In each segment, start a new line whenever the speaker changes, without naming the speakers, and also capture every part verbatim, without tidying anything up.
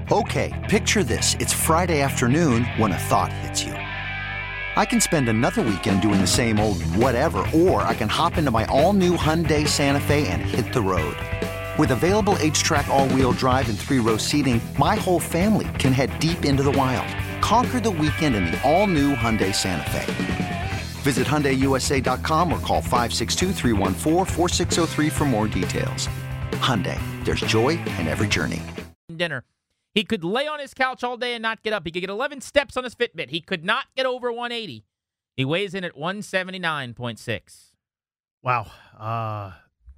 Okay, picture this. It's Friday afternoon when a thought hits you. I can spend another weekend doing the same old whatever, or I can hop into my all-new Hyundai Santa Fe and hit the road. With available H-Track all-wheel drive and three-row seating, my whole family can head deep into the wild. Conquer the weekend in the all-new Hyundai Santa Fe. Visit Hyundai U S A dot com or call five six two, three one four, four six zero three for more details. Hyundai, there's joy in every journey.
Dinner. He could lay on his couch all day and not get up. He could get eleven steps on his Fitbit. He could not get over one eighty. He weighs in at one seventy-nine point six.
Wow. Uh,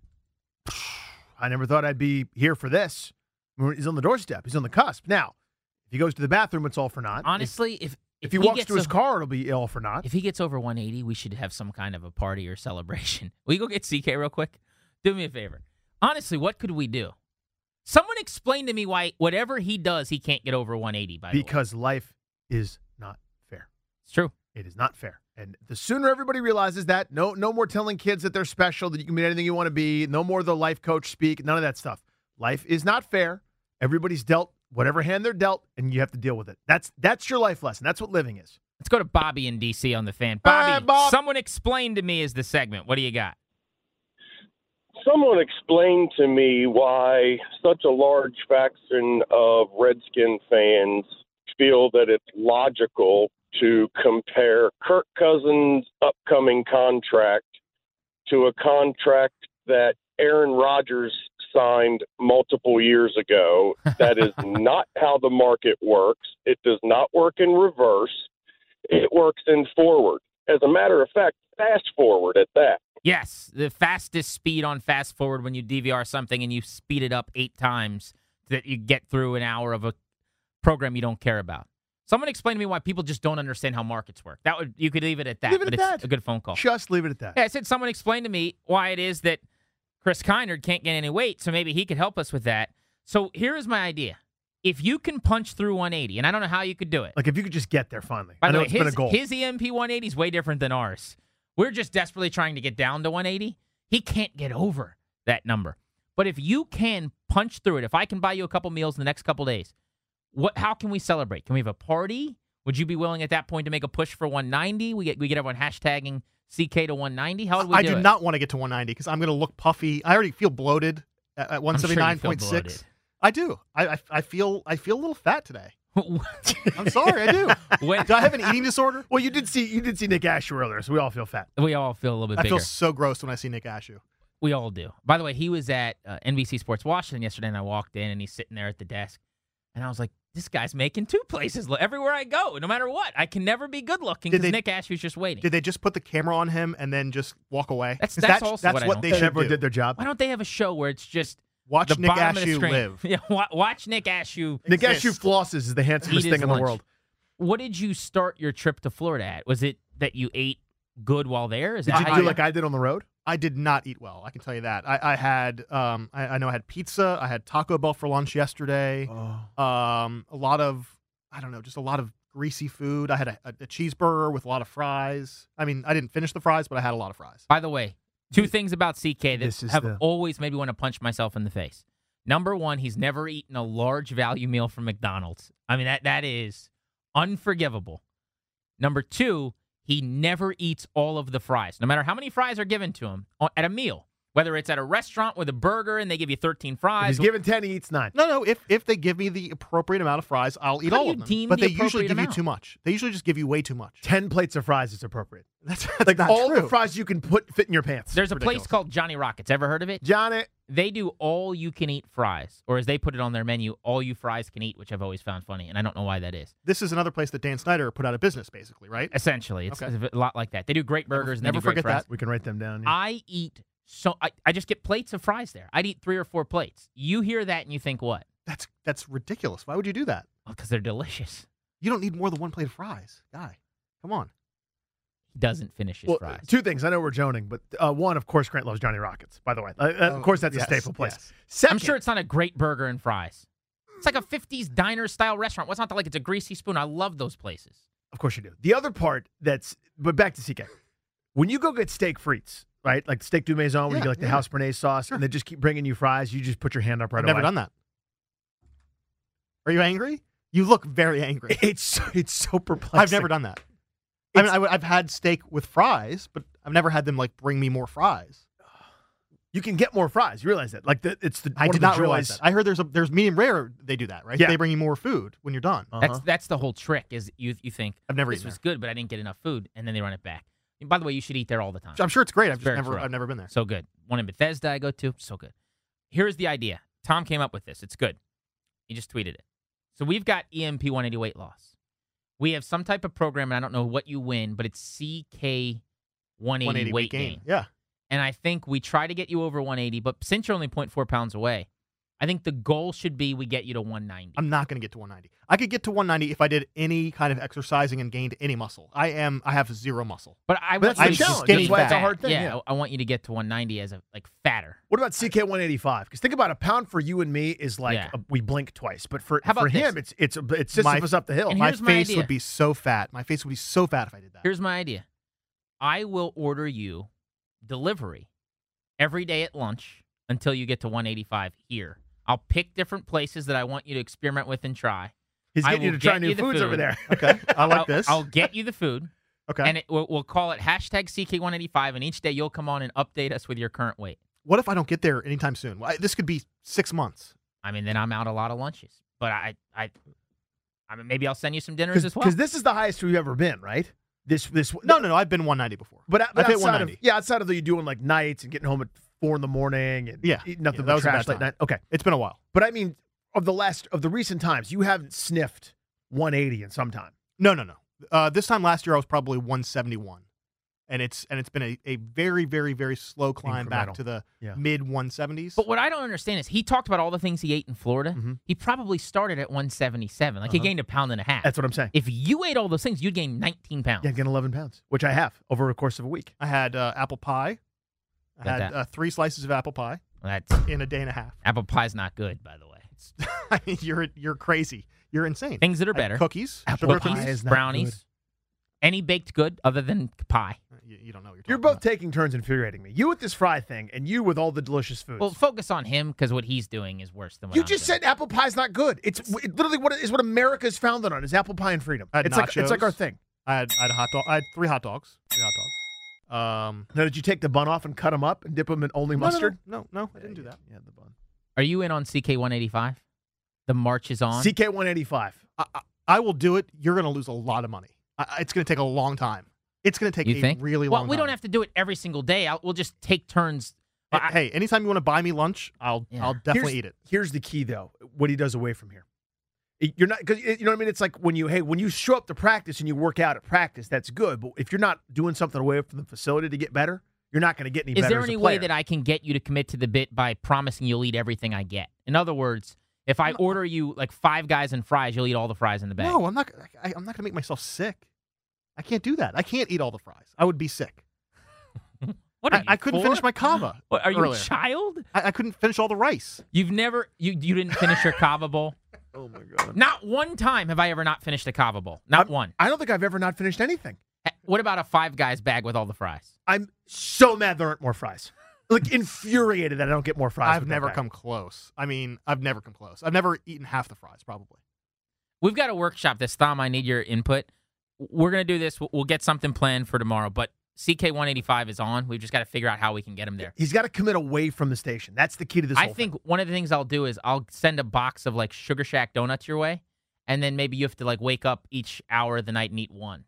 I never thought I'd be here for this. He's on the doorstep. He's on the cusp. Now, if he goes to the bathroom, it's all for naught.
Honestly, if if,
if he,
he
walks
gets
to his
a,
car, it'll be all for naught.
If he gets over one eighty, we should have some kind of a party or celebration. Will you go get C K real quick? Do me a favor. Honestly, what could we do? Someone explain to me why whatever he does, he can't get over one eighty, by the way.
Because life is not fair.
It's true.
It is not fair. And the sooner everybody realizes that, no no more telling kids that they're special, that you can be anything you want to be, no more the life coach speak, none of that stuff. Life is not fair. Everybody's dealt whatever hand they're dealt, and you have to deal with it. That's that's your life lesson. That's what living is.
Let's go to Bobby in D C on the fan. Bobby,
Hi, Bob.
Someone explain to me is the segment. What do you got?
Someone explained to me why such a large faction of Redskin fans feel that it's logical to compare Kirk Cousins' upcoming contract to a contract that Aaron Rodgers signed multiple years ago. That is not how the market works. It does not work in reverse. It works in forward. As a matter of fact, fast forward at that.
Yes, the fastest speed on fast forward when you D V R something and you speed it up eight times that you get through an hour of a program you don't care about. Someone explain to me why people just don't understand how markets work. That would you could leave it at that.
Leave it
but
at
it's
that.
a good phone call.
Just leave it at that.
Yeah, I said someone explain to me why it is that Chris Kynard can't get any weight, so maybe he could help us with that. So here is my idea. If you can punch through one eighty, and I don't know how you could do it.
Like if you could just get there finally.
By
I
the
know
way,
it's
his,
been a goal.
his E M P one eighty is way different than ours. We're just desperately trying to get down to one eighty. He can't get over that number. But if you can punch through it, if I can buy you a couple meals in the next couple days, what? How can we celebrate? Can we have a party? Would you be willing at that point to make a push for one ninety? We get we get everyone hashtagging C K to one ninety. How would we
I
do
do
it?
not want to get to one ninety because I'm going to look puffy. I already feel bloated at, at one seventy-nine point six.
I'm sure you feel bloated.
I do. I, I I feel I feel a little fat today. I'm sorry, I do.
When-
do I have an eating disorder?
Well, you did see you did see Nick Ashew earlier, so we all feel fat.
we all feel a little bit
I
bigger.
feel so gross when I see Nick Ashew.
We all do. By the way, he was at uh, N B C Sports Washington yesterday, and I walked in, and he's sitting there at the desk, and I was like, this guy's making two places everywhere I go, no matter what. I can never be good looking
Did
because
they-
Nick Ashew's just waiting.
Did they just put the camera on him and then just walk away?
That's-
'Cause
that's
that-
also
that's
what I
what
don't
they
think.
should
Everyone
do.
did their job.
Why don't they have a show where it's just
Watch
the
Nick
bottom of the
Ashew
screen?
live.
Yeah, wa- watch Nick Ashew.
Nick
exist.
Ashew flosses is the handsomest
Eat
thing
his
in the
lunch.
world.
What did you start your trip to Florida at? Was it that you ate good while there? Is
Did
that
you
how
do
you
like I did on the road?
I did not eat well. I can tell you that. I, I had, um, I, I know I had pizza. I had Taco Bell for lunch yesterday.
Oh.
Um, a lot of, I don't know, just a lot of greasy food. I had a, a, a cheeseburger with a lot of fries. I mean, I didn't finish the fries, but I had a lot of fries.
By the way, two things about C K that
This is
have
the-
always made me want to punch myself in the face. Number one, he's never eaten a large value meal from McDonald's. I mean, that that is unforgivable. Number two, he never eats all of the fries, no matter how many fries are given to him o- at a meal. Whether it's at a restaurant with a burger and they give you thirteen
If
fries.
he's given ten, he eats nine.
No, no. If if they give me the appropriate amount of fries, I'll eat
How do
all
you
of them.
deem
But
the
they usually
appropriate
give
amount?
you too much. They usually just give you way too much.
Ten plates of fries is appropriate.
That's, that's
Like
not
all
true.
the fries you can put fit in your pants.
There's a place
ridiculous.
called Johnny Rockets. Ever heard of it?
Johnny.
They do all you can eat fries, or as they put it on their menu, all you fries can eat, which I've always found funny, and I don't know why that is.
This is another place that Dan Snyder put out of business, basically, right?
Essentially, it's
Okay.
a lot like that. They do great burgers and they
never
do great
forget
fries.
that.
We can write them down. yeah.
I eat so I, I just get plates of fries there. I'd eat three or four plates. You hear that and you think what?
That's that's ridiculous. Why would you do that?
Because they're delicious.
You don't need more than one plate of fries, guy. Come on.
He doesn't finish his
Well,
fries.
two things. I know we're joning, but uh, one, of course, Grant loves Johnny Rockets, by the way. Uh, uh,
Oh,
of course, that's
yes,
a staple place.
yes.
Second,
I'm sure it's not a great burger and fries. It's like a fifties diner style restaurant. What's not like it's a greasy spoon? I love those places.
Of course you do. The other part that's, but back to C K. When you go get steak frites, right, like steak du maison, when
Yeah,
you get like the
yeah.
house béarnaise sauce, and they just keep bringing you fries, you just put your hand up right
I've
away.
never done that. Are you angry? You look very angry.
It's it's so perplexing.
I've never done that. I mean, I w- I've had steak with fries, but I've never had them like bring me more fries.
You can get more fries. You realize that? Like the, it's the.
I
one
did
of the
not realize
joys-
that. I heard there's a there's medium rare. They do that, right?
Yeah.
They bring you more food when you're done.
Uh-huh.
That's that's the whole trick. Is you you think
I've never
this
eaten
was good, but I didn't get enough food, and then they run it back. And by the way, you should eat there all the time.
there. I'm sure it's great. I've
It's
just
very
never
true.
I've never been there.
So good. One in Bethesda I go to. So good. Here's the idea. Tom came up with this. It's good. He just tweeted it. So we've got E M P one eighty weight loss. We have some type of program, and I don't know what you win, but it's C K one eighty weight gain.
Yeah.
And I think we try to get you over one eighty, but since you're only zero point four pounds away, I think the goal should be we get you to one ninety.
I'm not going to get to one ninety. I could get to one ninety if I did any kind of exercising and gained any muscle. I am. I have zero muscle.
But I
But
want
that's
you
the
to
challenge.
skinny
That's why it's a
fat.
hard thing,
Yeah,
yeah.
I I want you to get to one ninety as a like fatter.
What about C K one eighty-five? Because think about a pound for you and me is like
Yeah.
a, we blink twice, but for
How about
for him,
this?
it's it's it's Sisyphus up the hill.
And
My
here's my
face
idea.
would be so fat. My face would be so fat if I did that.
Here's my idea. I will order you delivery every day at lunch until you get to one eighty-five here. I'll pick different places that I want you to experiment with and try.
He's
I
getting you
will
to try
get
new
you the
foods
food.
over there.
Okay, I like
I'll,
this.
I'll get you the food,
okay.
and it, we'll, we'll call it hashtag C K one eighty-five, and each day you'll come on and update us with your current weight.
What if I don't get there anytime soon? Well, I- This could be six months.
I mean, then I'm out a lot of lunches. But I, I, I mean, maybe I'll send you some dinners as well.
Because this is the highest we've ever been, right? This this
No, no, no. I've been one ninety before.
But, but
I've hit
outside of
one ninety.
yeah, outside of the you doing like nights and getting home at four in the morning and
Yeah.
eating nothing
Yeah, that
but
was a
trash
bad
late
time.
night. Okay,
It's been a while.
but I mean, of the last of the recent times, you haven't sniffed one eighty in some time.
No, no, no. Uh, this time last year, I was probably one seventy-one, and it's and it's been a, a very, very, very slow climb back
Incremental.
to the
Yeah.
mid one seventies.
But what I don't understand is he talked about all the things he ate in Florida.
Mhm.
He probably started at one seventy-seven. Like he
Uh-huh.
gained a pound and a half.
That's what I'm saying.
If you ate all those things, you'd gain nineteen pounds.
Yeah, getting eleven pounds, which I have over a course of a week.
I had uh, apple pie. I
Got
had
that.
uh, three slices of apple pie
That's
in a day and a half.
apple pie's not good, by the way.
I mean, you're you're crazy. You're insane.
Things that are
I had
better.
Cookies,
Apple
sugar
pie
cookies.
is not
brownies.
good.
Any baked good other than pie.
You, you don't know what you're talking
You're both
about.
taking turns infuriating me. You with this fry thing, and you with all the delicious foods.
Well, focus on him because what he's doing is worse than what
you
I'm
just
doing.
said apple pie's not good. It's it literally what is what America's founded on is apple pie and freedom.
I had
It's like it's like
nachos.
our thing.
I had I had a hot dog. I had three hot dogs. Three hot dogs. Um,
Now, did you take the bun off and cut them up and dip them in only
no, no,
mustard?
No, no, no, I didn't do that.
Yeah, the bun.
Are you in on C K one eighty-five? The march is on.
C K one eighty-five.
I, I, I will do it. You're going to lose a lot of money. I, I- it's going to take a long time. It's going to take
you
a
think?
really
well,
long
we
time.
don't have to do it every single day. I'll, we'll just take turns.
Hey,
I-
hey, anytime you want to buy me lunch, I'll
Yeah.
I'll definitely
Here's-
eat it.
Here's the key, though. What he does away from here. It- You're not because you know what I mean. It's like when you hey when you show up to practice and you work out at practice, that's good. But if you're not doing something away from the facility to get better, you're not going to get any
Is
better.
there
as a
any way
player.
that I can get you to commit to the bit by promising you'll eat everything I get? In other words, if I order you like five guys and fries, you'll eat all the fries in the bag.
No, I'm not. I, I'm not going to make myself sick. I can't do that. I can't eat all the fries. I would be sick.
What are
I,
you,
I couldn't
four?
finish my kava.
What, are you
earlier.
a child?
I, I couldn't finish all the rice.
You've never you you didn't finish your kava bowl.
Oh my god!
Not one time have I ever not finished a kava bowl. Not
I'm-
one.
I don't think I've ever not finished anything.
Eh, What about a five guys bag with all the fries?
I'm so mad there aren't more fries. Like infuriated that I don't get more fries.
I've
with that
never
bag.
come close. I mean, I've never come close. I've never eaten half the fries, probably.
We've got a workshop this Thom. I need your input. We're gonna do this. We'll- We'll get something planned for tomorrow. But C K one eighty-five is on. We've just got to figure out how we can get him there.
He's got to commit away from the station. That's the key to this.
I
whole
think
thing.
one of the things I'll do is I'll send a box of like Sugar Shack donuts your way, and then maybe you have to like wake up each hour of the night and eat one.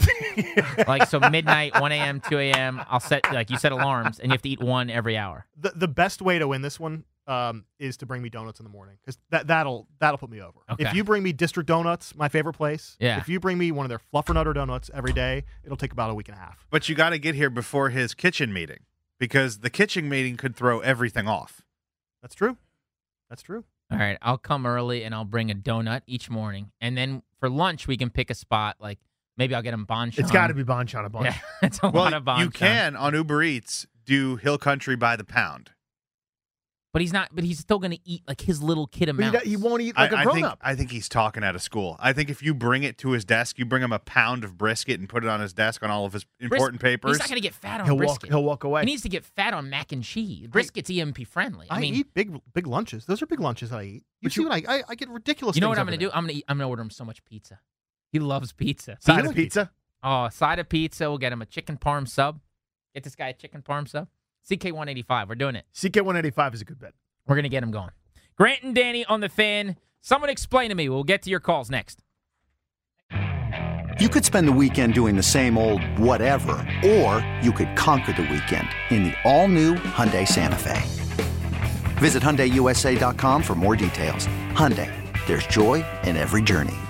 Like so midnight, one a.m., two a.m. I'll set like you set alarms, and you have to eat one every hour.
The the best way to win this one um, is to bring me donuts in the morning because that that'll that'll put me over.
Okay.
If you bring me District Donuts, my favorite place.
Yeah.
If you bring me one of their Fluffernutter donuts every day, it'll take about a week and a half.
But you got to get here before his kitchen meeting because the kitchen meeting could throw everything off.
That's true. That's true.
All right, I'll come early and I'll bring a donut each morning, and then for lunch we can pick a spot. Like maybe I'll get him Bonchon.
It's got to be Bonchon a bunch.
Yeah, it's a
Well,
lot of Bonchon.
you can on Uber Eats do Hill Country by the pound.
But he's not. But he's still going to eat like his little kid
But he,
amount.
do- he won't eat like a
I, I
grown
think
up.
I think he's talking out of school. I think if you bring it to his desk, you bring him a pound of brisket and put it on his desk on all of his important papers.
He's not going to get fat on
He'll walk.
brisket.
He'll walk away.
He needs to get fat on mac and cheese. Brisket's E M P friendly. I,
I
mean,
eat big big lunches. Those are big lunches that I eat. You
But
see
you-
what I, I I get ridiculous.
you know
things
what I'm
over
going to do?
there.
I'm going to eat. I'm going to order him so much pizza. He loves pizza.
Side
you
of
like
pizza.
Oh, a side of pizza. We'll get him a chicken parm sub. Get this guy a chicken parm sub. C K one eighty-five. We're doing it.
C K one eighty-five is a good bet.
We're going to get him going. Grant and Danny on the Fan. Someone explain to me. We'll get to your calls next.
You could spend the weekend doing the same old whatever, or you could conquer the weekend in the all-new Hyundai Santa Fe. Visit Hyundai U S A dot com for more details. Hyundai, there's joy in every journey.